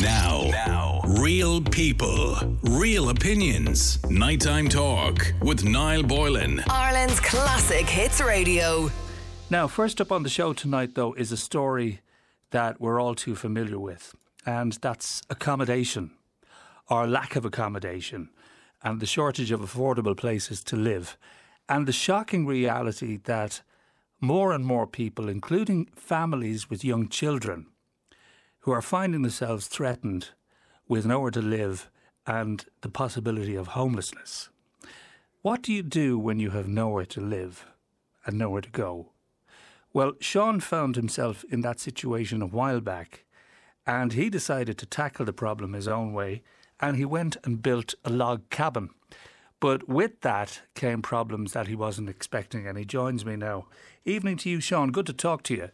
Now, real people, real opinions. Nighttime talk with Niall Boylan. Ireland's classic hits radio. Now, first up on the show tonight, though, is a story that we're all too familiar with, and that's accommodation, or lack of accommodation, and the shortage of affordable places to live, and the shocking reality that more and more people, including families with young children, who are finding themselves threatened with nowhere to live and the possibility of homelessness. What do you do when you have nowhere to live and nowhere to go? Well, Sean found himself in that situation a while back, and he decided to tackle the problem his own way, and he went and built a log cabin. But with that came problems that he wasn't expecting, and he joins me now. Evening to you, Sean. Good to talk to you.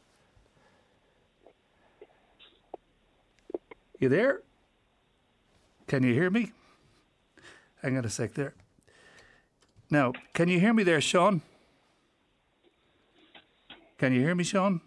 You there? Can you hear me? Hang on a sec there. Now, can you hear me there, Sean? Can you hear me, Sean?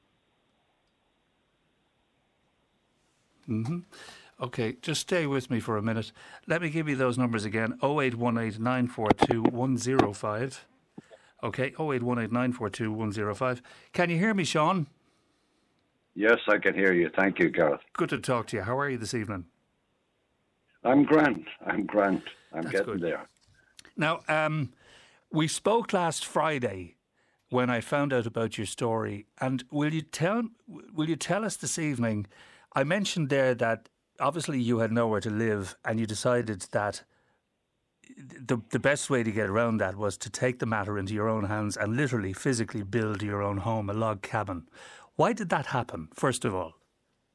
Okay, just stay with me for a minute. Let me give you those numbers again. 0818 942 105. Okay, 0818 942 105. Can you hear me, Sean? Yes, I can hear you. Thank you, Gareth. Good to talk to you. How are you this evening? I'm grand. I'm That's getting good. there. Now, we spoke last Friday when I found out about your story, and will you tell us this evening? I mentioned there that obviously you had nowhere to live, and you decided that the best way to get around that was to take the matter into your own hands and literally, physically build your own home, a log cabin. Why did that happen, first of all?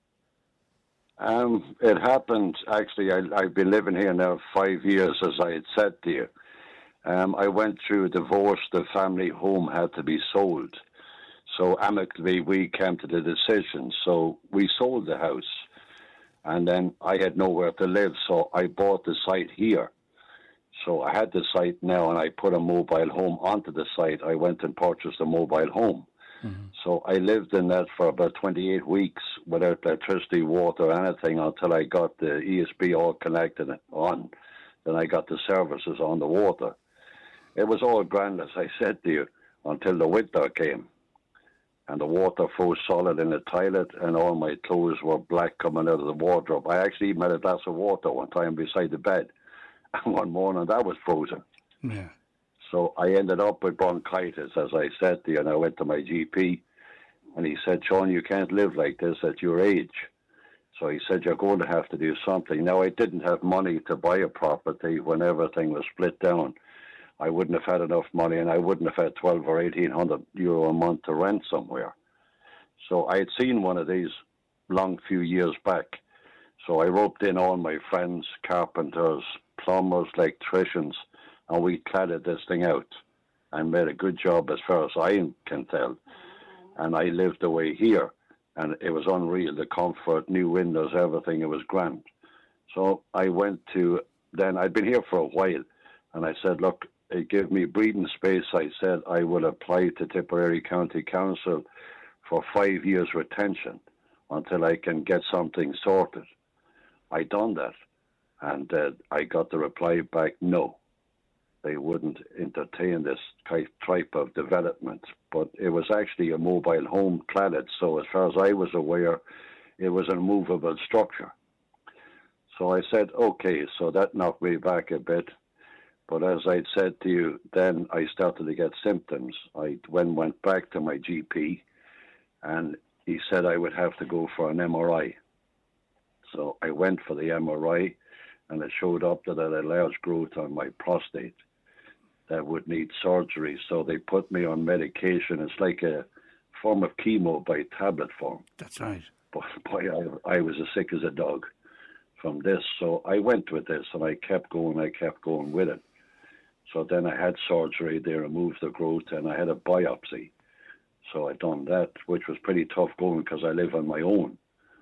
It happened, actually, I've been living here now 5 years, as I had said to you. I went through a divorce. The family home had to be sold. So amicably, we came to the decision. So we sold the house. And then I had nowhere to live, so I bought the site here. So I had the site now, and I put a mobile home onto the site. I went and purchased a mobile home. Mm-hmm. So I lived in that for about 28 weeks without electricity, water, anything until I got the ESB all connected on. Then I got the services on the water. It was all grand, as I said to you, until the winter came. And the water froze solid in the toilet, and all my clothes were black coming out of the wardrobe. I actually even had a glass of water one time beside the bed. And one morning, that was frozen. Yeah. So I ended up with bronchitis, as I said to you, and I went to my GP, and he said, Sean, you can't live like this at your age. So he said, you're going to have to do something. Now, I didn't have money to buy a property when everything was split down. I wouldn't have had enough money, and I wouldn't have had 12 or 1,800 euro a month to rent somewhere. So I had seen one of these long few years back. So I roped in all my friends, carpenters, plumbers, electricians, and we cladded this thing out and made a good job as far as I can tell. And I lived away here, and it was unreal, the comfort, new windows, everything, it was grand. So I went to, then I'd been here for a while, and I said, look, it gave me breathing space. I said I will apply to Tipperary County Council for 5 years retention until I can get something sorted. I done that, and I got the reply back, no. They wouldn't entertain this type of development. But it was actually a mobile home cladded, so as far as I was aware, it was a movable structure. So I said, okay, so that knocked me back a bit. But as I'd said to you, then I started to get symptoms. I went back to my GP, and he said I would have to go for an MRI. So I went for the MRI, and it showed up that I had a large growth on my prostate that would need surgery. So they put me on medication. It's like a form of chemo by tablet form. That's right. But boy, I was as sick as a dog from this. So I went with this, and I kept going with it. So then I had surgery. They removed the growth, and I had a biopsy. So I done that, which was pretty tough going because I live on my own.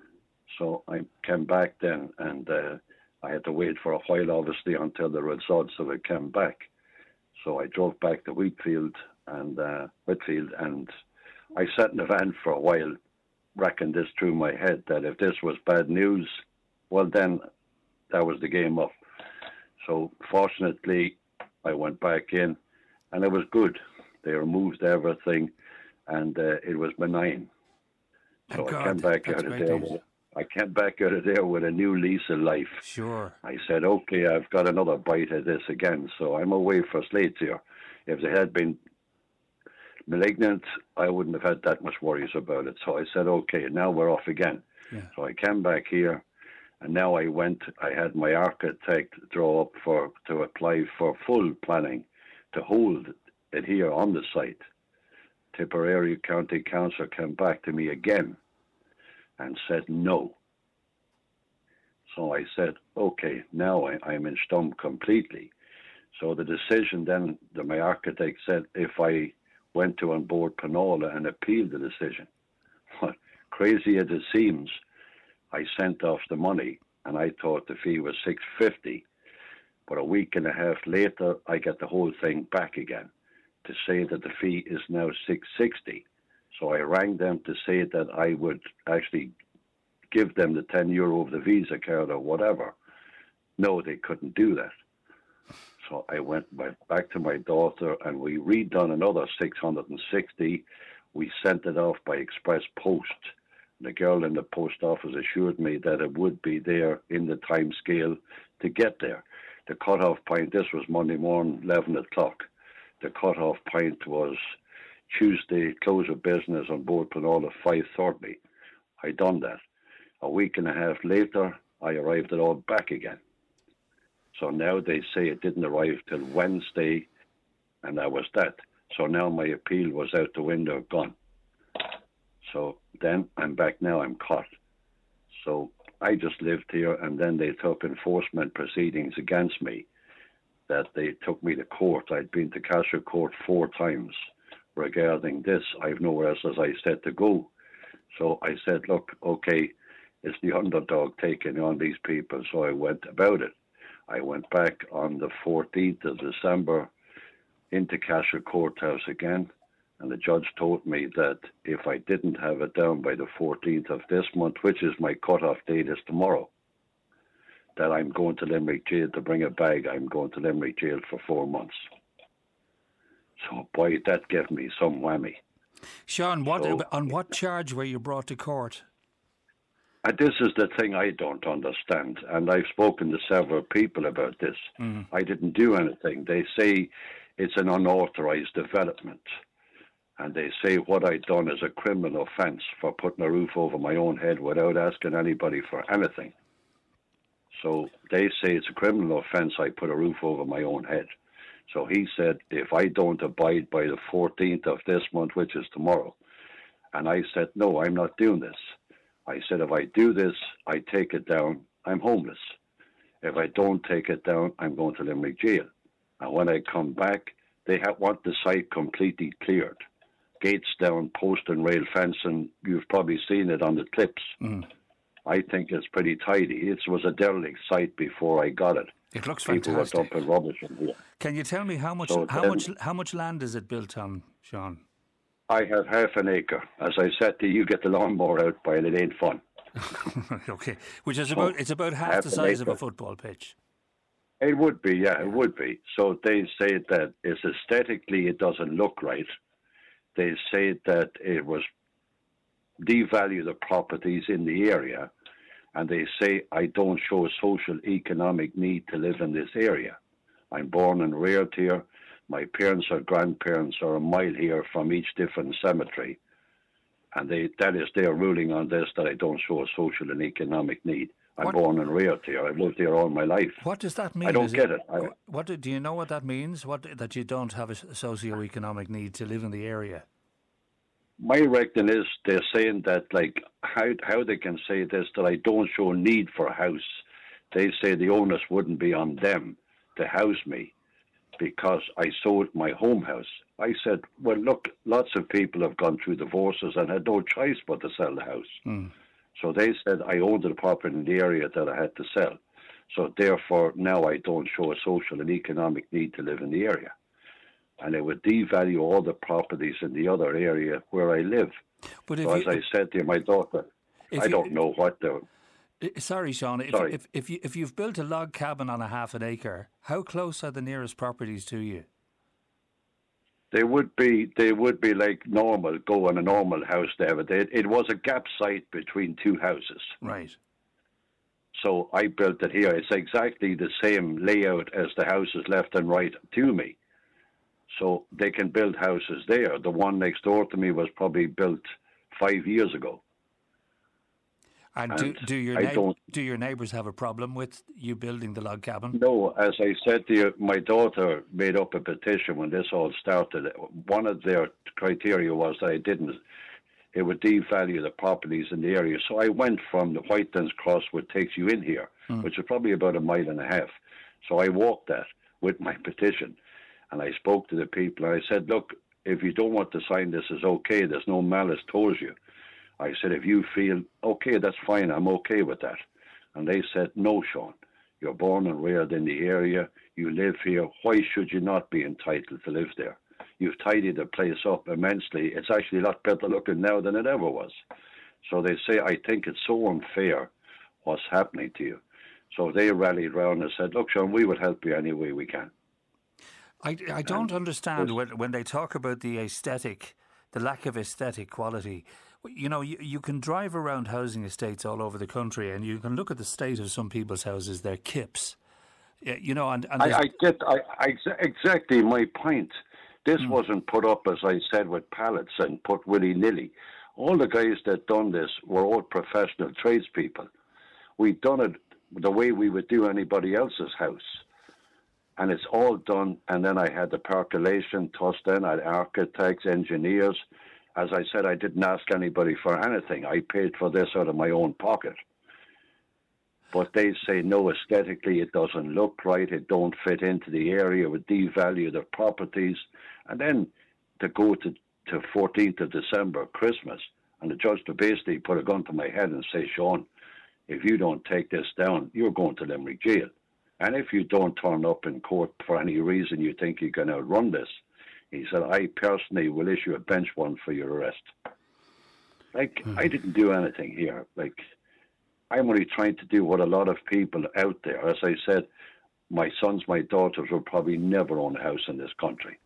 So I came back then, and I had to wait for a while, obviously, until the results of it came back. So I drove back to Whitfield, and I sat in the van for a while, racking this through my head that if this was bad news, well, then that was the game up. So fortunately, I went back in, and it was good. They removed everything, and it was benign. So I came back out of there. I came back out of there with a new lease of life. Sure. I said, okay, I've got another bite at this again. So I'm away for Slates here. If they had been malignant, I wouldn't have had that much worries about it. So I said, okay, now we're off again. Yeah. So I came back here, and now I had my architect draw up to apply for full planning to hold it here on the site. Tipperary County Council came back to me again and said no. So I said, okay, now I'm in stump completely. So the decision then, my architect said, if I went to An Bord Pleanála and appealed the decision, crazy as it seems, I sent off the money, and I thought the fee was $650. But a week and a half later, I get the whole thing back again to say that the fee is now $660. So I rang them to say that I would actually give them the €10 of the Visa card or whatever. No, they couldn't do that. So I went back to my daughter, and we redone another $660. We sent it off by express post. The girl in the post office assured me that it would be there in the time scale to get there. The cut-off point, this was Monday morning, 11 o'clock. The cut-off point was Tuesday, close of business on Bord Pleanála, 5:30. I done that. A week and a half later, I arrived it all back again. So now they say it didn't arrive till Wednesday, and that was that. So now my appeal was out the window, gone. So then I'm back now, I'm caught. So I just lived here, and then they took enforcement proceedings against me, that they took me to court. I'd been to Cashel Court 4 times regarding this. I've nowhere else, as I said, to go. So I said, look, okay, it's the underdog taking on these people. So I went about it. I went back on the 14th of December into Cashel Courthouse again, and the judge told me that if I didn't have it down by the 14th of this month, which is my cut-off date is tomorrow, that I'm going to Limerick Jail to bring a bag. I'm going to Limerick Jail for 4 months. So, boy, that gave me some whammy. Sean, on what charge were you brought to court? This is the thing I don't understand, and I've spoken to several people about this. I didn't do anything. They say it's an unauthorised development, and they say what I'd done is a criminal offence for putting a roof over my own head without asking anybody for anything. So they say it's a criminal offence I put a roof over my own head. So he said, if I don't abide by the 14th of this month, which is tomorrow, and I said, no, I'm not doing this. I said, if I do this, I take it down, I'm homeless. If I don't take it down, I'm going to Limerick Jail. And when I come back, they want the site completely cleared. Gates down, post and rail fencing, you've probably seen it on the clips. I think it's pretty tidy. It was a derelict site before I got it. It looks People fantastic. were dumping rubbish in here. Can you tell me how much land is it built on, Sean? I have half an acre. As I said to you, get the lawnmower out by it ain't fun. Okay, which is about half the size of a football pitch. It would be, yeah, it would be. So they say that it's aesthetically it doesn't look right. They say that it was devalue the properties in the area, and they say I don't show a social economic need to live in this area. I'm born and reared here. My parents or grandparents are a mile here from each different cemetery, and that is their ruling on this, that I don't show a social and economic need. I'm born and reared here. I've lived here all my life. What does that mean? I don't get it. Do you know what that means? That you don't have a socio-economic need to live in the area? My reckoning is they're saying that, like, how they can say this, that I don't show a need for a house. They say the onus wouldn't be on them to house me because I sold my home house. I said, well, look, lots of people have gone through divorces and had no choice but to sell the house. So they said I owned the property in the area that I had to sell. So therefore, now I don't show a social and economic need to live in the area. And it would devalue all the properties in the other area where I live. But so as I said to my daughter, I don't know what the... Sorry, Sean. If you've built a log cabin on a half an acre, how close are the nearest properties to you? They would be like normal, go on a normal house, David. It was a gap site between two houses. Right. So I built it here. It's exactly the same layout as the houses left and right to me. So they can build houses there. The one next door to me was probably built 5 years ago. And do your neighbours have a problem with you building the log cabin? No, as I said to you, my daughter made up a petition when this all started. One of their criteria was that it would devalue the properties in the area. So I went from the Whitelands Cross, which takes you in here, which is probably about 1.5 miles. So I walked that with my petition, and I spoke to the people, and I said, look, if you don't want to sign this, is okay. There's no malice towards you. I said, if you feel okay, that's fine. I'm okay with that. And they said, no, Sean, you're born and reared in the area. You live here. Why should you not be entitled to live there? You've tidied the place up immensely. It's actually a lot better looking now than it ever was. So they say, I think it's so unfair what's happening to you. So they rallied round and said, look, Sean, we will help you any way we can. I don't understand when they talk about the aesthetic, the lack of aesthetic quality. You know, you can drive around housing estates all over the country and you can look at the state of some people's houses, they're kips. You know, and I get exactly my point. This wasn't put up, as I said, with pallets and put willy-nilly. All the guys that done this were all professional tradespeople. We'd done it the way we would do anybody else's house. And it's all done, and then I had the percolation tossed in, I had architects, engineers. As I said, I didn't ask anybody for anything. I paid for this out of my own pocket. But they say, no, aesthetically it doesn't look right, it don't fit into the area, it would devalue the properties. And then to go to 14th of December, Christmas, and the judge to basically put a gun to my head and say, Sean, if you don't take this down, you're going to Limerick jail. And if you don't turn up in court for any reason you think you can outrun this, he said, I personally will issue a bench warrant for your arrest. Like, I didn't do anything here. Like, I'm only trying to do what a lot of people out there, as I said, my sons, my daughters will probably never own a house in this country.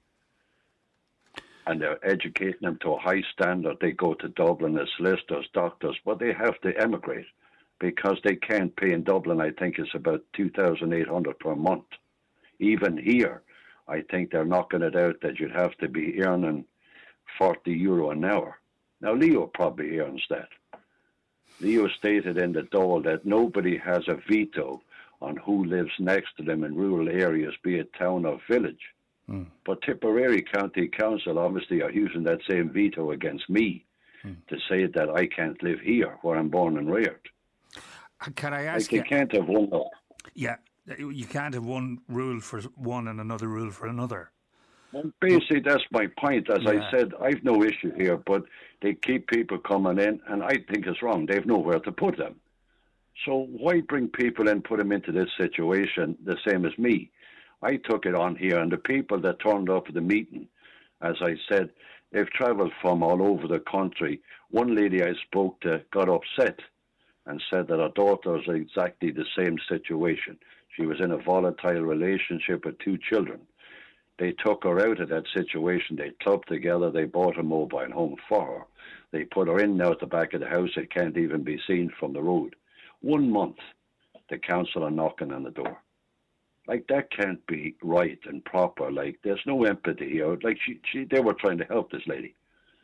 And they're educating them to a high standard. They go to Dublin as solicitors, doctors, but they have to emigrate because they can't pay in Dublin. I think it's about $2,800 per month. Even here, I think they're knocking it out that you'd have to be earning €40 an hour. Now, Leo probably earns that. Leo stated in the Dáil that nobody has a veto on who lives next to them in rural areas, be it town or village. But Tipperary County Council obviously are using that same veto against me to say that I can't live here where I'm born and reared. Can I ask you? You can't have one. Yeah, you can't have one rule for one and another rule for another. Well, basically, that's my point. As I said, I've no issue here, but they keep people coming in, and I think it's wrong. They've nowhere to put them. So why bring people in, put them into this situation the same as me? I took it on here, and the people that turned up at the meeting, as I said, they've travelled from all over the country. One lady I spoke to got upset and said that her daughter was exactly the same situation. She was in a volatile relationship with 2 children. They took her out of that situation. They clubbed together. They bought a mobile home for her. They put her in now at the back of the house. It can't even be seen from the road. 1 month, the council are knocking on the door. Like, that can't be right and proper. Like, there's no empathy here. Like, they were trying to help this lady.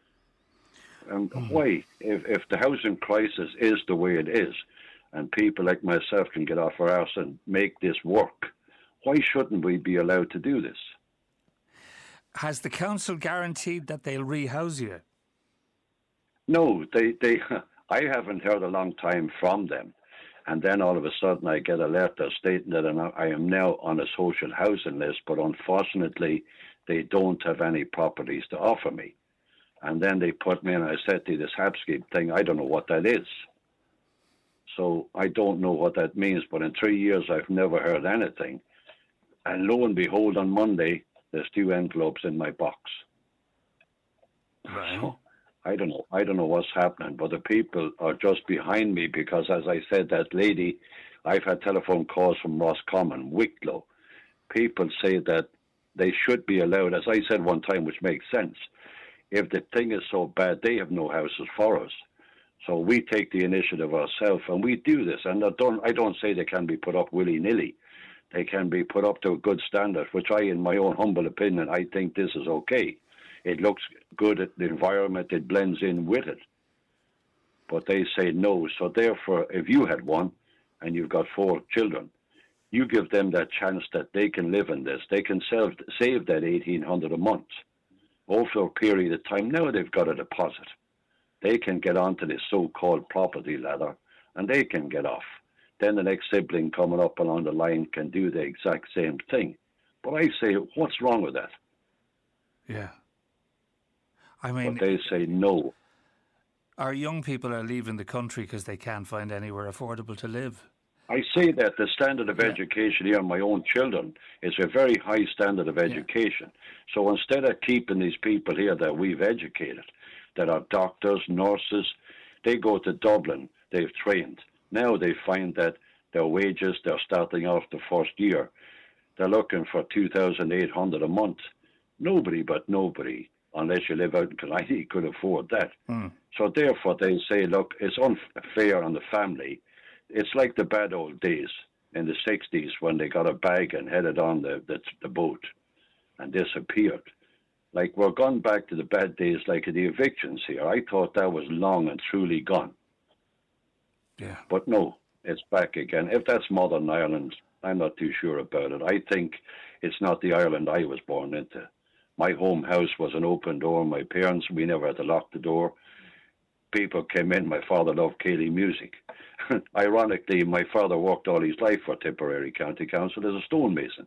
And why? If the housing crisis is the way it is, and people like myself can get off our arse and make this work, why shouldn't we be allowed to do this? Has the council guaranteed that they'll rehouse you? No, I haven't heard a long time from them. And then all of a sudden I get a letter stating that I am now on a social housing list, but unfortunately they don't have any properties to offer me. And then they put me in, I said to this Hapskeep thing, I don't know what that is. So I don't know what that means, but in 3 years I've never heard anything. And lo and behold, on Monday, there's 2 envelopes in my box. Right. So I don't know. I don't know what's happening, but the people are just behind me because, as I said, that lady, I've had telephone calls from Roscommon, Wicklow. People say that they should be allowed, as I said one time, which makes sense. If the thing is so bad, they have no houses for us. So we take the initiative ourselves and we do this. And I don't say they can be put up willy-nilly. They can be put up to a good standard, which I, in my own humble opinion, I think this is okay. It looks good at the environment, it blends in with it. But they say no. So therefore, if you had one and you've got 4 children, you give them that chance that they can live in this. They can save that $1,800 a month over a period of time. Now they've got a deposit. They can get onto this so-called property ladder and they can get off. Then the next sibling coming up along the line can do the exact same thing. But I say, what's wrong with that? Yeah. I mean, but they say no. Our young people are leaving the country because they can't find anywhere affordable to live. I say that the standard of education here on my own children is a very high standard of education. So instead of keeping these people here that we've educated, that are doctors, nurses, they go to Dublin, they've trained. Now they find that their wages, they're starting off the first year, they're looking for $2,800 a month. Nobody, unless you live out in Killiney, could afford that. So therefore they say, look, it's unfair on the family. It's like the bad old days in the 60s when they got a bag and headed on the boat and disappeared. Like, we're gone back to the bad days, like the evictions here. I thought that was long and truly gone. Yeah. But no, it's back again. If that's modern Ireland, I'm not too sure about it. I think it's not the Ireland I was born into. My home house was an open door. My parents, we never had to lock the door. People came in. My father loved Cayley music. Ironically, my father worked all his life for Tipperary County Council as a stonemason.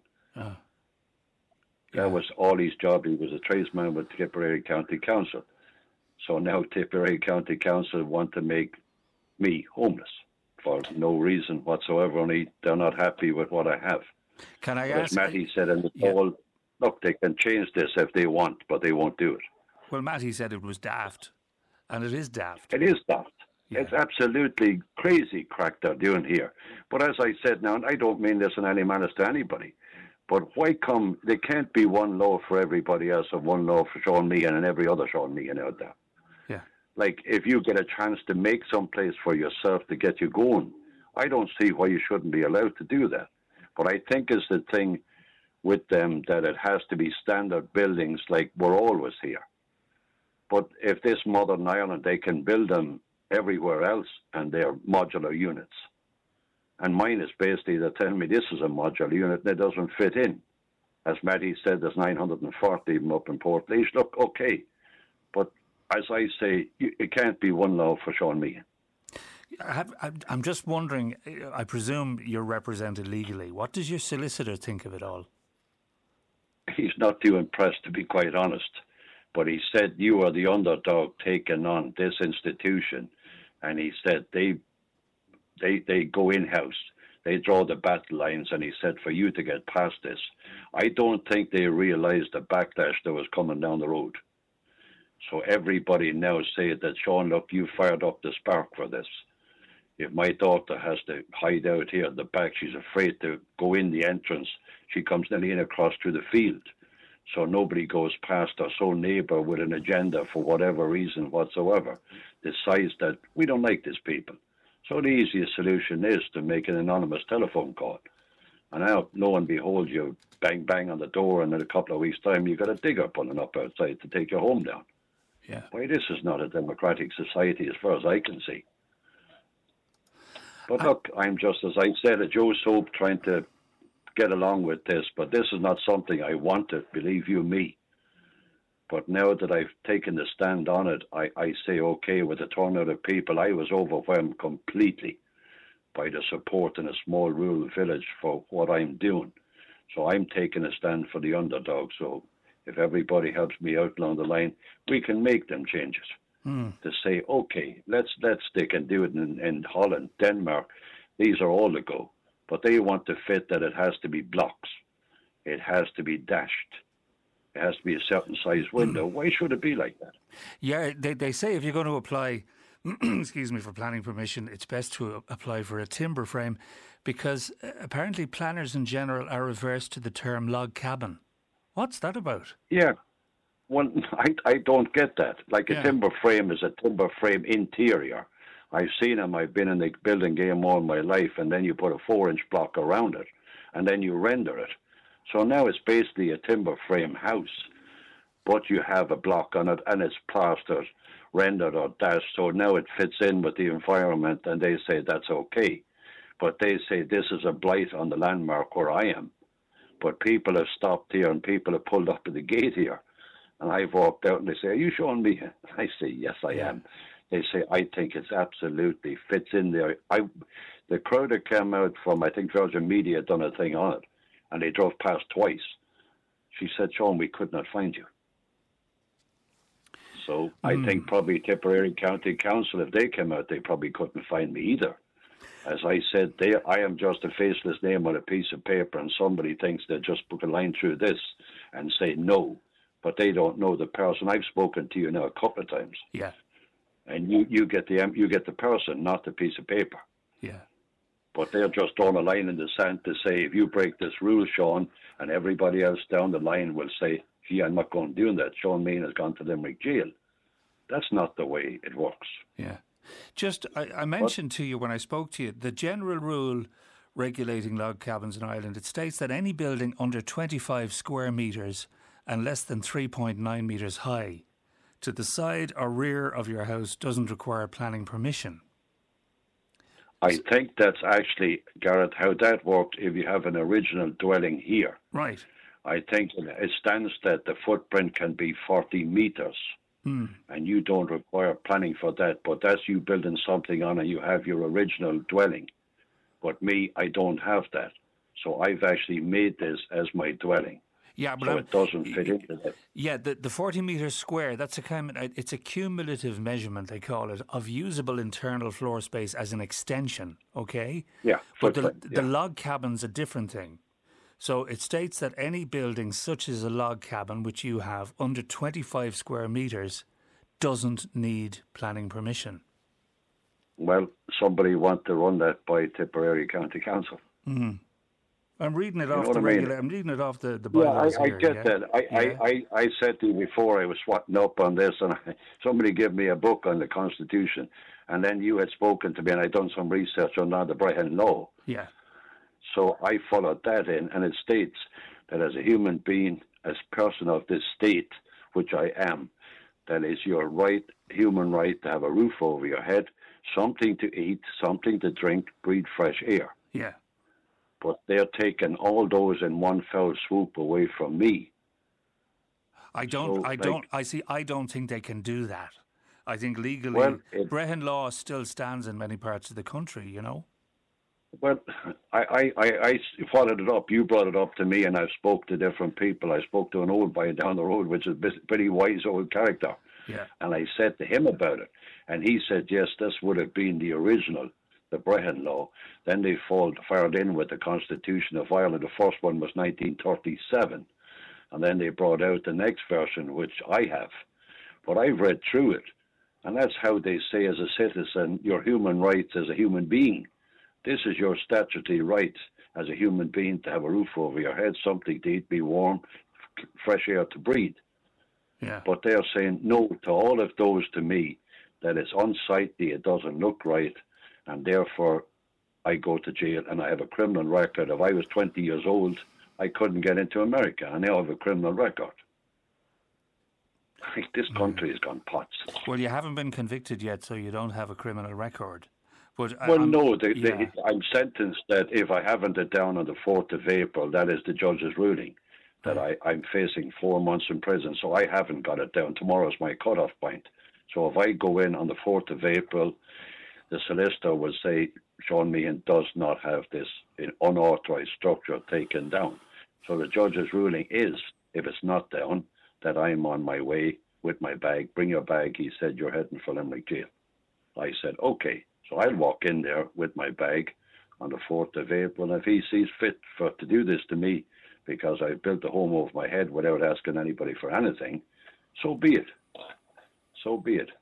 That was all his job. He was a tradesman with Tipperary County Council. So now Tipperary County Council want to make me homeless for no reason whatsoever, only they're not happy with what I have. Can I ask? As Matty said in the poll, look, they can change this if they want, but they won't do it. Well, Matty said it was daft, and it is daft. It is daft. Yeah. It's absolutely crazy crack they're doing here. But as I said now, and I don't mean this in any malice to anybody, but why come, there can't be one law for everybody else and one law for Sean Meehan and every other Sean Meehan out there. Yeah. Like, if you get a chance to make some place for yourself to get you going, I don't see why you shouldn't be allowed to do that. But I think is the thing with them that it has to be standard buildings like we're always here. But if this modern Ireland, they can build them everywhere else and they're modular units. And mine is basically, they're telling me this is a modular unit and it doesn't fit in. As Matty said, there's 940 of them up in Portlaoise. Look, okay. But as I say, it can't be one law for Sean Meehan. I'm just wondering, I presume you're represented legally. What does your solicitor think of it all? He's not too impressed, to be quite honest. But he said, you are the underdog taking on this institution. And he said, they go in-house. They draw the battle lines. And he said, for you to get past this, I don't think they realised the backlash that was coming down the road. So everybody now say that, Sean, look, you fired up the spark for this. If my daughter has to hide out here at the back, she's afraid to go in the entrance. She comes nearly in across through the field. So nobody goes past her sole neighbour with an agenda for whatever reason whatsoever decides that we don't like these people. So the easiest solution is to make an anonymous telephone call. And now, lo and behold, you bang, bang on the door, and in a couple of weeks' time, you've got a digger pulling up outside to take your home down. Yeah. Why, this is not a democratic society as far as I can see. But look, I'm just, as I said, a Joe Soap trying to get along with this, but this is not something I wanted, believe you me. But now that I've taken the stand on it, I say, okay, with the turnout of people, I was overwhelmed completely by the support in a small rural village for what I'm doing. So I'm taking a stand for the underdog. So if everybody helps me out along the line, we can make them changes. To say, okay, let's stick and do it in Holland, Denmark. These are all to go. But they want to fit that it has to be blocks. It has to be dashed. It has to be a certain size window. Why should it be like that? Yeah, they say if you're going to apply, excuse me, for planning permission, it's best to apply for a timber frame, because apparently planners in general are averse to the term log cabin. What's that about? Yeah. Well, I don't get that. Like a timber frame is a timber frame interior. I've seen them. I've been in the building game all my life, and then you put a 4-inch block around it, and then you render it. So now it's basically a timber frame house, but you have a block on it, and it's plastered, rendered, or dashed. So now it fits in with the environment, and they say that's okay. But they say this is a blight on the landmark where I am. But people have stopped here, and people have pulled up to the gate here. And I've walked out and they say, are you showing me? I say, yes, I am. They say, I think it's absolutely fits in there. The crowd that came out from, I think Virgin Media had done a thing on it, and they drove past twice. She said, Sean, we could not find you. So I think probably Tipperary County Council, if they came out, they probably couldn't find me either. As I said, I am just a faceless name on a piece of paper, and somebody thinks they'll just put a line through this and say no. But they don't know the person. I've spoken to you now a couple of times. Yeah. And you get the person, not the piece of paper. Yeah. But they're just throwing a line in the sand to say, if you break this rule, Sean, and everybody else down the line will say, gee, I'm not going to do that. Sean Meehan has gone to Limerick jail. That's not the way it works. Yeah. Just, I mentioned to you when I spoke to you, the general rule regulating log cabins in Ireland, it states that any building under 25 square metres and less than 3.9 metres high to the side or rear of your house doesn't require planning permission. I think that's actually, Gareth, how that worked if you have an original dwelling here. Right. I think it stands that the footprint can be 40 metres. And you don't require planning for that, but that's you building something on and you have your original dwelling. But me, I don't have that. So I've actually made this as my dwelling. Yeah, but so it doesn't fit into that. Yeah, the 40 metres square, that's it's a cumulative measurement, they call it, of usable internal floor space as an extension, okay? Yeah. But the log cabin's a different thing. So it states that any building such as a log cabin, which you have, under 25 square metres, doesn't need planning permission. Well, somebody want to run that by Tipperary County Council. Mm. I'm reading it off the regular. I'm reading it off the bylaws I here, get that. I said to you before I was swatting up on this, and somebody gave me a book on the Constitution, and then you had spoken to me, and I'd done some research on the Brehon Law. Yeah. So I followed that in, and it states that as a human being, as person of this state, which I am, that is your right, human right, to have a roof over your head, something to eat, something to drink, breathe fresh air. Yeah. But they're taking all those in one fell swoop away from me. I don't think they can do that. I think legally, Brehon Law still stands in many parts of the country, you know? Well, I followed it up. You brought it up to me, and I've spoke to different people. I spoke to an old boy down the road, which is a pretty wise old character. Yeah. And I said to him about it, and he said, yes, this would have been the original, the Brehon Law. Then they fired in with the Constitution of Ireland. The first one was 1937, and then they brought out the next version, which I have. But I've read through it, and that's how they say as a citizen, your human rights as a human being. This is your statutory right as a human being to have a roof over your head, something to eat, be warm, fresh air to breathe. Yeah. But they're saying no to all of those to me, that it's unsightly, it doesn't look right, and therefore I go to jail and I have a criminal record. If I was 20 years old, I couldn't get into America, and now I have a criminal record. I think this country has gone pots. Well, you haven't been convicted yet, so you don't have a criminal record. But I'm sentenced that if I haven't it down on the 4th of April, that is the judge's ruling, that I'm facing 4 months in prison. So I haven't got it down. Tomorrow's my cutoff point. So if I go in on the 4th of April, the solicitor will say, Sean Meehan does not have this unauthorised structure taken down. So the judge's ruling is, if it's not down, that I'm on my way with my bag. Bring your bag. He said, you're heading for Limerick jail. I said, okay. So I'll walk in there with my bag, on the 4th of April. And if he sees fit to do this to me because I built a home over my head without asking anybody for anything, so be it. So be it.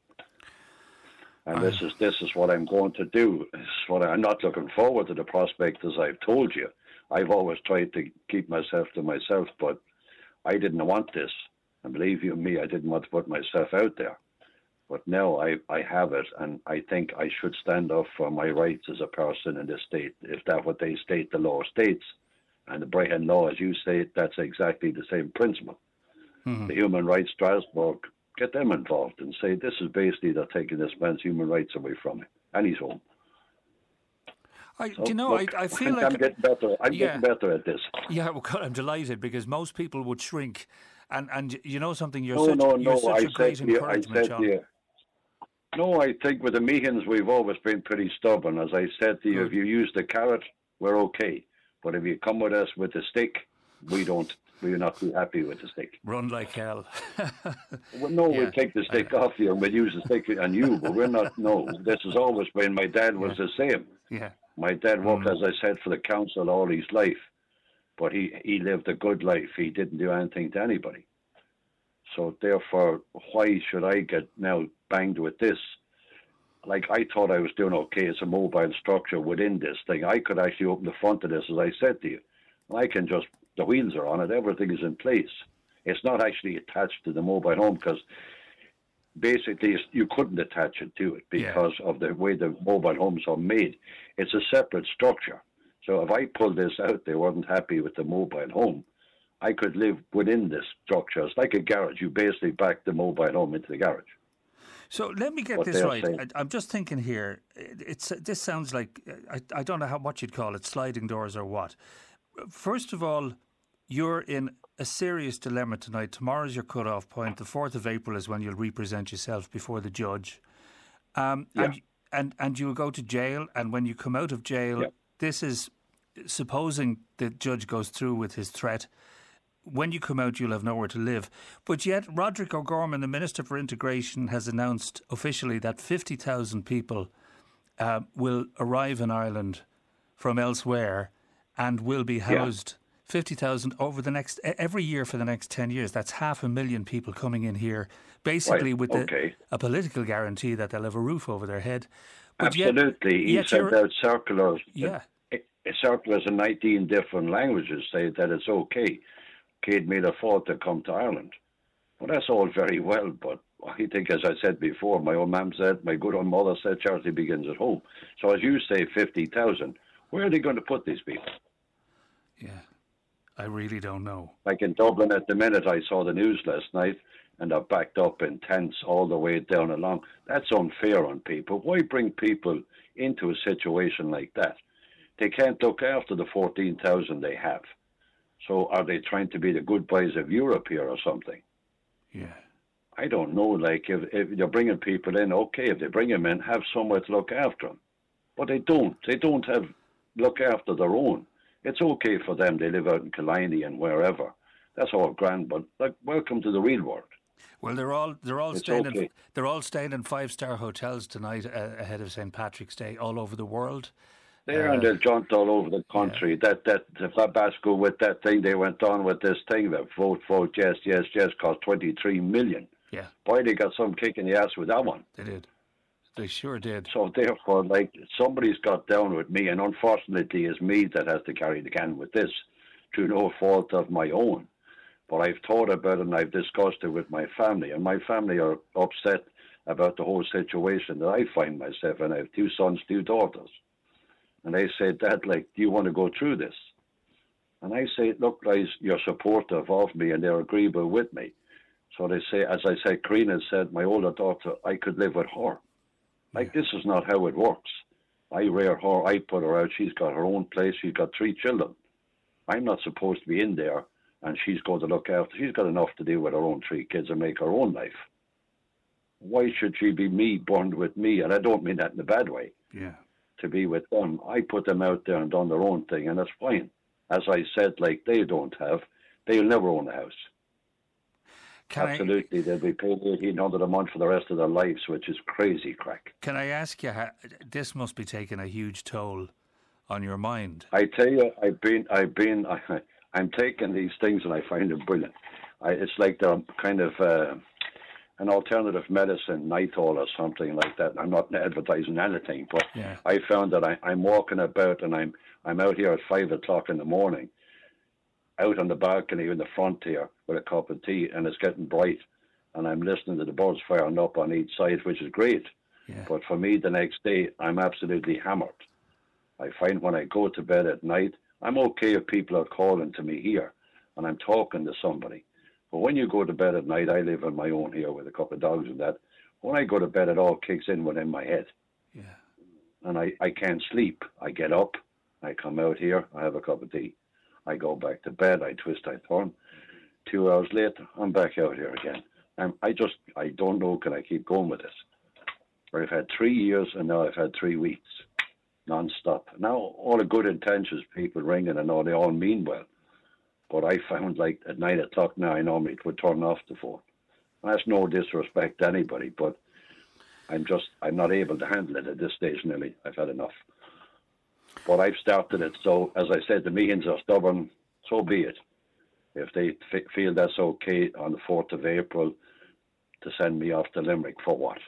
And this is what I'm going to do. This is what I'm not looking forward to the prospect, as I've told you. I've always tried to keep myself to myself, but I didn't want this. And believe you me, I didn't want to put myself out there. But now I have it, and I think I should stand up for my rights as a person in this state, if that's what they state the law states. And the Brehon law, as you say, that's exactly the same principle. Mm-hmm. The Human Rights Strasbourg, get them involved and say this is basically they're taking this man's human rights away from him and his home. I feel like I'm getting better. I'm getting better at this. Yeah, well, I'm delighted because most people would shrink. And you know something, you're such a great encouragement, John. No, I think with the Mehans we've always been pretty stubborn. As I said to you, if you use the carrot, we're okay. But if you come with us with the stick, we're not too happy with the stick. Run like hell. Well, no, we'll take the stick off you and we'll use the stick on you, but we're not, no. This has always been, my dad was the same. Yeah. My dad worked, as I said, for the council all his life, but he lived a good life. He didn't do anything to anybody. So therefore, why should I get now banged with this? Like, I thought I was doing okay as a mobile structure within this thing. I could actually open the front of this, as I said to you. I can just, the wheels are on it, everything is in place. It's not actually attached to the mobile home because basically you couldn't attach it to it because of the way the mobile homes are made. It's a separate structure. So if I pulled this out, they weren't happy with the mobile home, I could live within this structure. It's like a garage. You basically back the mobile home into the garage. So let me get this right. I'm just thinking here. This sounds like, I don't know what you'd call it, sliding doors or what. First of all, you're in a serious dilemma tonight. Tomorrow's your cut-off point. The 4th of April is when you'll represent yourself before the judge. And you'll go to jail. And when you come out of jail, this is supposing the judge goes through with his threat. When you come out, you'll have nowhere to live. But yet, Roderick O'Gorman, the Minister for Integration, has announced officially that 50,000 people will arrive in Ireland from elsewhere and will be housed, 50,000 over the next, every year for the next 10 years. That's 500,000 people coming in here, basically with a political guarantee that they'll have a roof over their head. But absolutely. He sent out circulars. Circulars in 19 different languages say that it's okay. Kate made a fault to come to Ireland. Well, that's all very well, but I think, as I said before, my old mum said, my good old mother said, charity begins at home. So as you say, 50,000, where are they going to put these people? Yeah, I really don't know. Like in Dublin at the minute, I saw the news last night, and they're backed up in tents all the way down along. That's unfair on people. Why bring people into a situation like that? They can't look after the 14,000 they have. So are they trying to be the good boys of Europe here or something? Yeah. I don't know. Like, if you're bringing people in, okay, if they bring them in, have somewhere to look after them. But they don't. They don't look after their own. It's okay for them. They live out in Killiney and wherever. That's all grand, but like, welcome to the real world. Well, they're all staying in 5-star hotels tonight ahead of St. Patrick's Day all over the world. And they'll jaunt all over the country. That Tabasco with that thing, they went on with this thing that vote, yes, cost 23 million. Yeah. Boy, they got some kick in the ass with that one. They did. They sure did. So therefore, like, somebody's got down with me, and unfortunately it's me that has to carry the can with this, through no fault of my own. But I've thought about it and I've discussed it with my family, and my family are upset about the whole situation that I find myself in. I have 2 sons, 2 daughters. And they say, Dad, like, do you want to go through this? And I say, look, guys, you're supportive of me and they're agreeable with me. So they say, as I said, Karina said, my older daughter, I could live with her. Like, this is not how it works. I rear her, I put her out, she's got her own place, she's got 3 children. I'm not supposed to be in there, and she's going to look after, she's got enough to do with her own 3 kids and make her own life. Why should she be burned with me? And I don't mean that in a bad way. Yeah. To be with them. I put them out there and done their own thing, and that's fine. As I said, like, they'll never own a house. Absolutely, they'll be paid $1,800 a month for the rest of their lives, which is crazy crack. Can I ask you, this must be taking a huge toll on your mind? I tell you, I'm taking these things and I find them brilliant. It's like they're kind of an alternative medicine, Nitol or something like that. I'm not advertising anything, but I found that I'm walking about and I'm out here at 5 o'clock in the morning, out on the balcony in the front here with a cup of tea, and it's getting bright, and I'm listening to the birds firing up on each side, which is great. Yeah. But for me, the next day, I'm absolutely hammered. I find when I go to bed at night, I'm okay if people are calling to me here and I'm talking to somebody. But when you go to bed at night, I live on my own here with a couple of dogs and that. When I go to bed, it all kicks in within my head. Yeah. And I can't sleep. I get up, I come out here, I have a cup of tea. I go back to bed, I twist, I turn. 2 hours later, I'm back out here again. I don't know, can I keep going with this? I've had 3 years and now I've had 3 weeks, non-stop. Now, all the good intentions, people ringing and all, they all mean well. But I found like at 9 o'clock now, I normally would turn off the phone. And that's no disrespect to anybody, but I'm not able to handle it at this stage nearly. I've had enough. But I've started it, so as I said, the Meehan's are stubborn, so be it. If they feel that's okay on the 4th of April to send me off to Limerick, for what?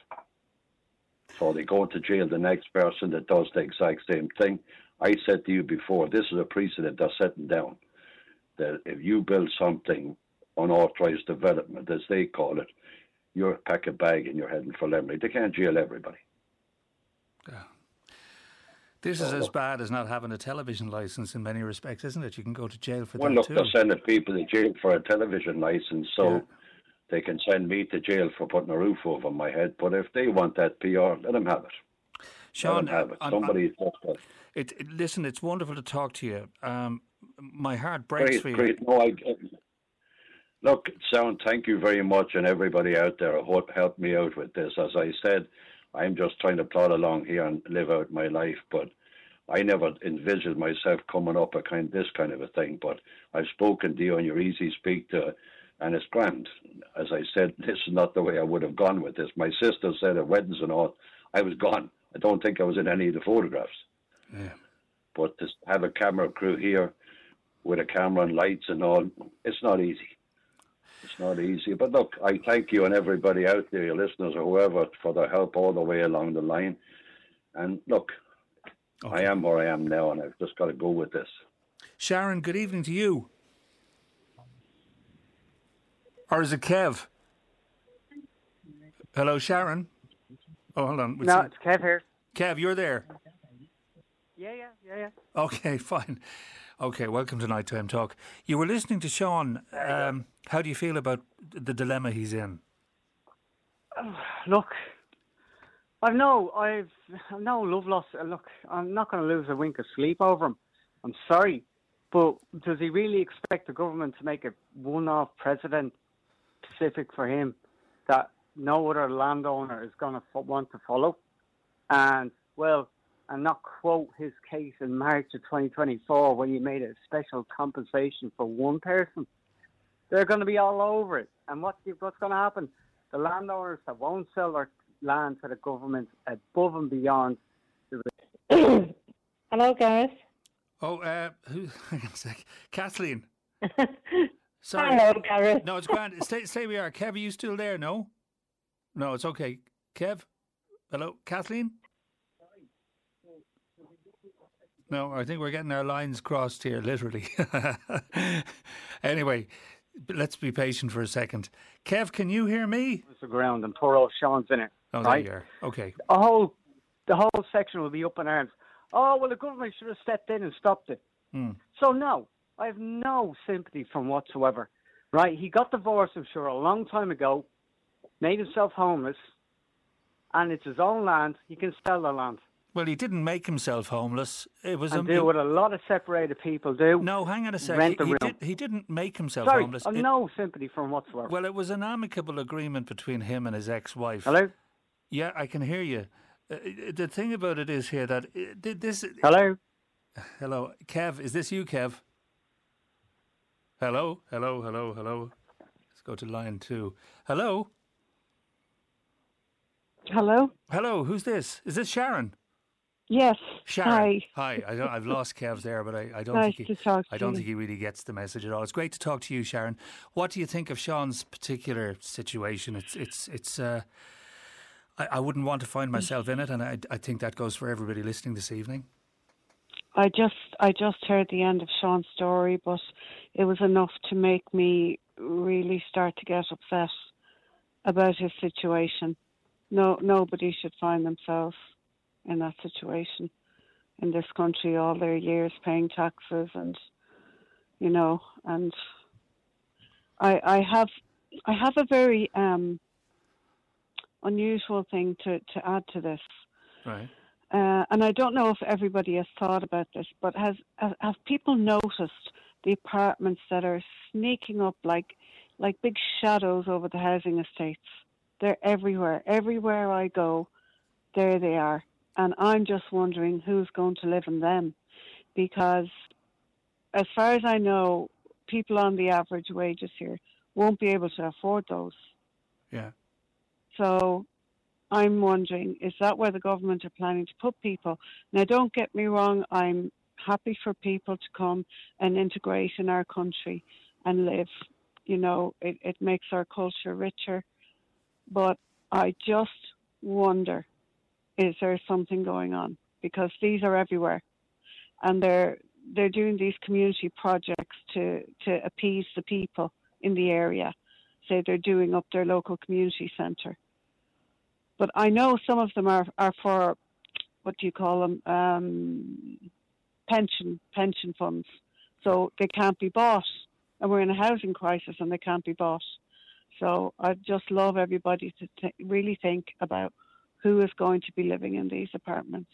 So they go to jail the next person that does the exact same thing. I said to you before, this is a precedent they're setting down, that if you build something, unauthorized development, as they call it, you're pack a bag and you're heading for Limerick. They can't jail everybody. Yeah. This is as bad as not having a television licence in many respects, isn't it? You can go to jail for that too. Well, look, they're sending people to jail for a television licence, so they can send me to jail for putting a roof over my head. But if they want that PR, let them have it. Sean, let them have it. Listen, it's wonderful to talk to you. My heart breaks for you. Great. No, look, Sound, thank you very much, and everybody out there who helped me out with this. As I said, I'm just trying to plod along here and live out my life, but I never envisioned myself coming up this kind of a thing. But I've spoken to you and you're easy to speak to, and it's grand. As I said, this is not the way I would have gone with this. My sister said at weddings and all, I was gone. I don't think I was in any of the photographs. Yeah. But to have a camera crew here with a camera and lights and all, it's not easy. It's not easy. But look, I thank you and everybody out there, your listeners or whoever, for their help all the way along the line. And look, I am where I am now, and I've just got to go with this. Sharon, good evening to you. Or is it Kev? Hello, Sharon. Oh, hold on. No, it's Kev here. Kev, you're there? Yeah. Okay, fine. Okay, welcome to Nighttime Talk. You were listening to Sean. How do you feel about the dilemma he's in? Look, I've no love loss. Look, I'm not going to lose a wink of sleep over him. I'm sorry, but does he really expect the government to make a one-off precedent specific for him that no other landowner is going to want to follow? And not quote his case in March of 2024 when you made a special compensation for one person. They're going to be all over it. And what's going to happen? The landowners that won't sell their land to the government above and beyond. Hello, Gareth. Oh, hang on a sec. Kathleen. Sorry. Hello, Gareth. No, it's grand. Stay we are. Kev, are you still there? No, it's okay. Kev? Hello? Kathleen? No, I think we're getting our lines crossed here, literally. Anyway, let's be patient for a second. Kev, can you hear me? The ground and poor old Sean's in it. Oh, right? there you are. Okay. The whole section will be up in arms. Oh, well, the government should have stepped in and stopped it. So, no, I have no sympathy from whatsoever. Right? He got divorced, I'm sure, a long time ago, made himself homeless, and it's his own land. He can sell the land. Well, he didn't make himself homeless. It was do what a lot of separated people do. No, hang on a second. He didn't make himself homeless. I've no sympathy for him whatsoever. Well, it was an amicable agreement between him and his ex-wife. Hello? Yeah, I can hear you. The thing about it is here that this... Hello? Hello. Kev, is this you, Kev? Hello? Let's go to line 2. Hello? Hello? Hello, who's this? Is this Sharon? Yes. Sharon. Hi. I've lost Kev there, but I don't Nice think to talk to I don't you. think he really gets the message at all. It's great to talk to you, Sharon. What do you think of Sean's particular situation? It's. I wouldn't want to find myself in it, and I think that goes for everybody listening this evening. I just heard the end of Sean's story, but it was enough to make me really start to get upset about his situation. Nobody should find themselves in that situation in this country, all their years paying taxes, and and I have a very unusual thing to add to this. Right. And I don't know if everybody has thought about this, but have people noticed the apartments that are sneaking up like big shadows over the housing estates? They're everywhere. Everywhere I go, there they are. And I'm just wondering who's going to live in them. Because as far as I know, people on the average wages here won't be able to afford those. Yeah. So I'm wondering, is that where the government are planning to put people? Now, don't get me wrong, I'm happy for people to come and integrate in our country and live. It makes our culture richer. But I just wonder, is there something going on? Because these are everywhere. And they're doing these community projects to appease the people in the area. Say they're doing up their local community centre. But I know some of them are for, what do you call them, pension funds. So they can't be bought. And we're in a housing crisis and they can't be bought. So I'd just love everybody to really think about who is going to be living in these apartments.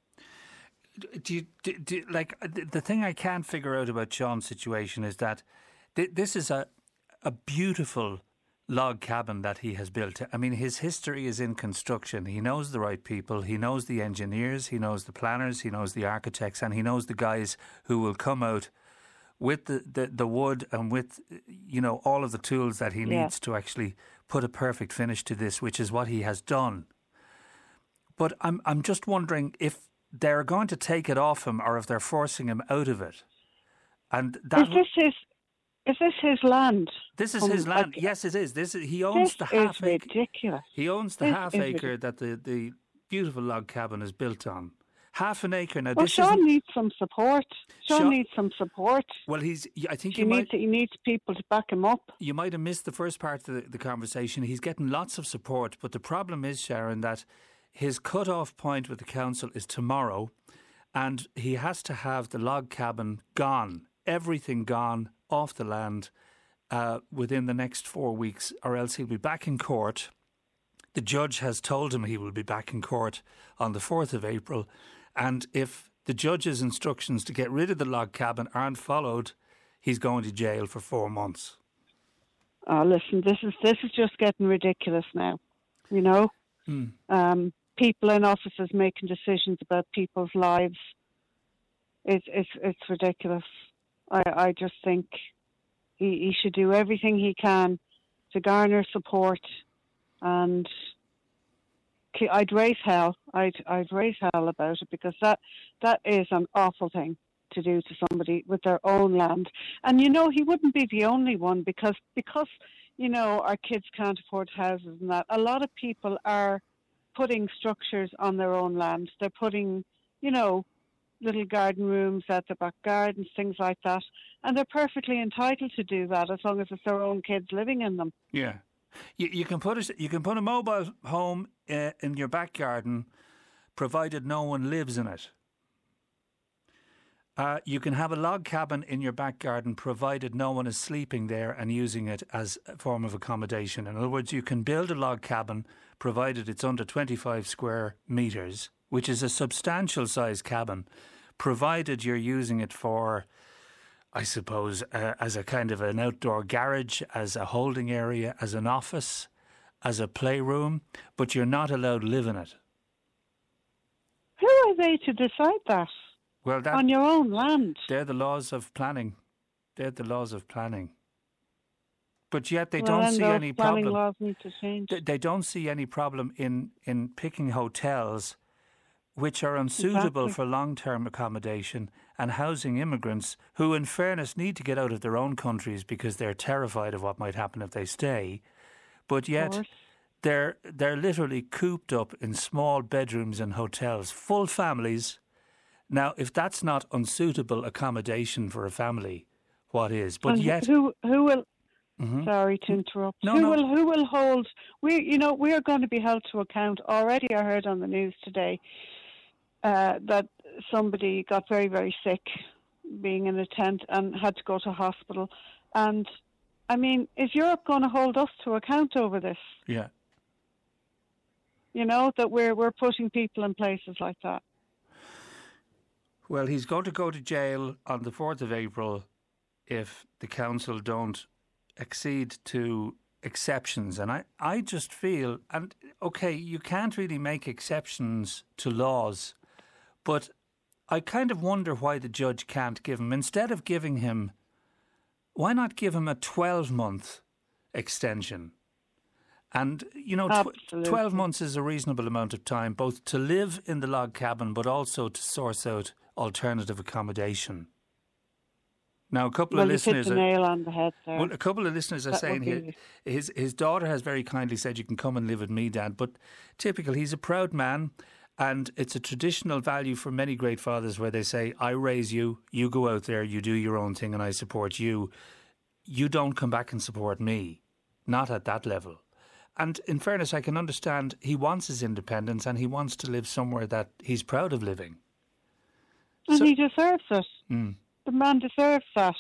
The thing I can't figure out about Sean's situation is that this is a beautiful log cabin that he has built. I mean, his history is in construction. He knows the right people. He knows the engineers. He knows the planners. He knows the architects, and he knows the guys who will come out with the wood and with all of the tools that he needs to actually put a perfect finish to this, which is what he has done. But I'm just wondering if they're going to take it off him or if they're forcing him out of it. And that Is this his land? This is his land. Yes, it is. He owns the half acre. Ridiculous. He owns the half acre that the beautiful log cabin is built on. Half an acre now. Well, Sean needs some support. Sean needs some support. Well, I think he needs people to back him up. You might have missed the first part of the conversation. He's getting lots of support, but the problem is, Sharon, that his cut-off point with the council is tomorrow, and he has to have the log cabin gone, everything gone off the land within the next 4 weeks, or else he'll be back in court. The judge has told him he will be back in court on the 4th of April. And if the judge's instructions to get rid of the log cabin aren't followed, he's going to jail for 4 months. Listen, this is just getting ridiculous now. People in offices making decisions about people's lives. It's ridiculous. I just think he should do everything he can to garner support, and I'd raise hell. I'd raise hell about it, because that is an awful thing to do to somebody with their own land. And he wouldn't be the only one, because our kids can't afford houses and that. A lot of people are putting structures on their own land. They're putting, little garden rooms at the back gardens, things like that. And they're perfectly entitled to do that as long as it's their own kids living in them. Yeah. You can put a mobile home in your back garden, provided no one lives in it. You can have a log cabin in your back garden, provided no one is sleeping there and using it as a form of accommodation. In other words, you can build a log cabin, provided it's under 25 square metres, which is a substantial size cabin, provided you're using it for, I suppose, as a kind of an outdoor garage, as a holding area, as an office, as a playroom, but you're not allowed to live in it. Who are they to decide that? Well, on your own land. They're the laws of planning. But yet they don't see any problem. Laws need to change. They don't see any problem in picking hotels which are unsuitable Exactly. for long-term accommodation, and housing immigrants who, in fairness, need to get out of their own countries because they're terrified of what might happen if they stay, but yet course. they're literally cooped up in small bedrooms in hotels, full families. Now, if that's not unsuitable accommodation for a family, what is? But And yet, who will? Sorry to interrupt. No, who no. will hold? We are going to be held to account. Already, I heard on the news today that somebody got very, very sick, being in a tent, and had to go to hospital. And I mean, is Europe going to hold us to account over this? yeah. You know, that we're putting people in places like that. Well, he's going to go to jail on the 4th of April if the council don't accede to exceptions. And I just feel, and okay, you can't really make exceptions to laws, but I kind of wonder why the judge can't give him, instead of giving him, why not give him a 12-month extension? And, you know, Absolutely. 12 months is a reasonable amount of time, both to live in the log cabin, but also to source out alternative accommodation. Now, a couple Well, of you hit listeners the nail on the head there. well, a couple of listeners are That saying would be- his daughter has very kindly said, you can come and live with me, Dad. But typical, he's a proud man, and it's a traditional value for many great fathers where they say, I raise you, you go out there, you do your own thing, and I support you. You don't come back and support me. Not at that level. And in fairness, I can understand he wants his independence and he wants to live somewhere that he's proud of living. And So- he deserves it. The man deserves that.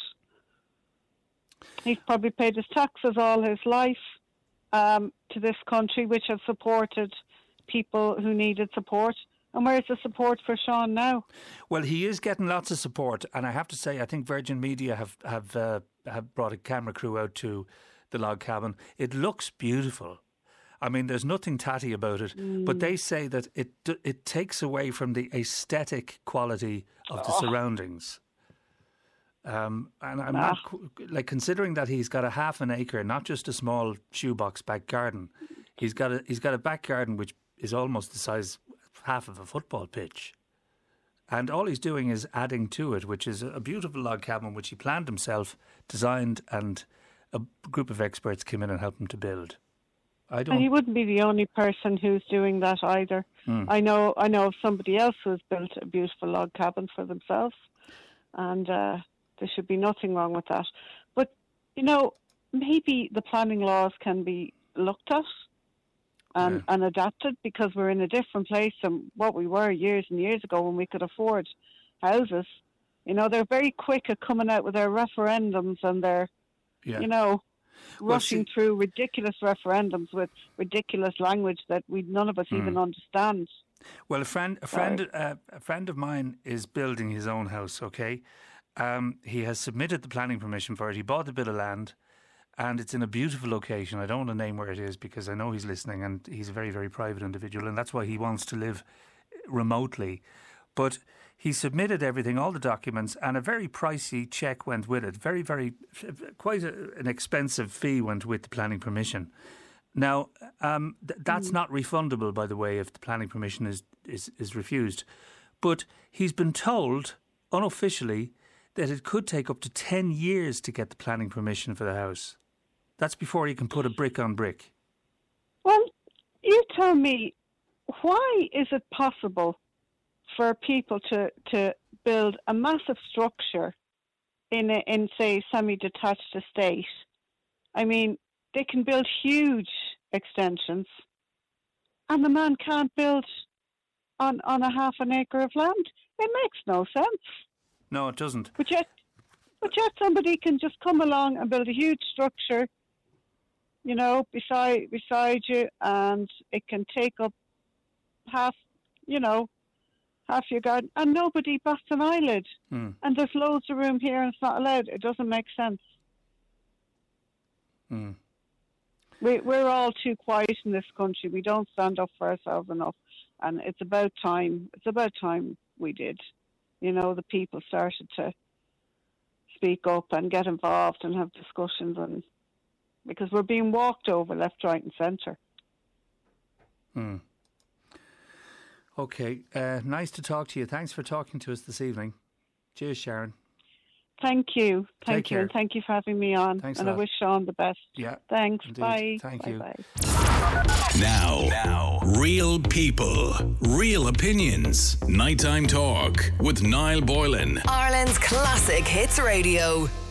He's probably paid his taxes all his life to this country, which has supported people who needed support. And where's the support for Sean now? Well, he is getting lots of support, and I have to say, I think Virgin Media have brought a camera crew out to the log cabin. It looks beautiful. I mean, there's nothing tatty about it, but they say that it takes away from the aesthetic quality of the surroundings. And I'm not like, considering that he's got a half an acre, not just a small shoebox back garden. He's got a back garden which is almost the size half of a football pitch. And all he's doing is adding to it, which is a beautiful log cabin which he planned himself, designed, and a group of experts came in and helped him to build. And he wouldn't be the only person who's doing that either. I know of somebody else who's built a beautiful log cabin for themselves, and there should be nothing wrong with that. But, you know, maybe the planning laws can be looked at and adapted, because we're in a different place than what we were years and years ago when we could afford houses. You know, they're very quick at coming out with their referendums and their, you know, rushing through ridiculous referendums with ridiculous language that none of us even understand. Well, a friend of mine is building his own house. Okay, he has submitted the planning permission for it. He bought a bit of land, and it's in a beautiful location. I don't want to name where it is because I know he's listening, and he's a very, very private individual, and that's why he wants to live remotely. But he submitted everything, all the documents, and a very pricey cheque went with it. Very, very, quite an expensive fee went with the planning permission. Now, that's not refundable, by the way, if the planning permission is refused. But he's been told, unofficially, that it could take up to 10 years to get the planning permission for the house. That's before he can put a brick on brick. Well, you tell me, why is it possible for people to build a massive structure in say, semi-detached estate? I mean, they can build huge extensions, and the man can't build on a half an acre of land. It makes no sense. No, it doesn't. But yet somebody can just come along and build a huge structure, you know, beside you, and it can take up half your garden, and nobody bats an eyelid. And there's loads of room here, and it's not allowed. It doesn't make sense. We're all too quiet in this country. We don't stand up for ourselves enough, and it's about time. It's about time we did. You know, the people started to speak up and get involved and have discussions, and because we're being walked over left, right, and centre. Okay, nice to talk to you. Thanks for talking to us this evening. Cheers, Sharon. Thank you. Take care. And thank you for having me on. Thanks and a I lot. wish Sean the best. Yeah. Thanks. Indeed. Bye. Thank you. Bye. Now, real people, real opinions. Nighttime Talk with Niall Boylan. Ireland's Classic Hits Radio.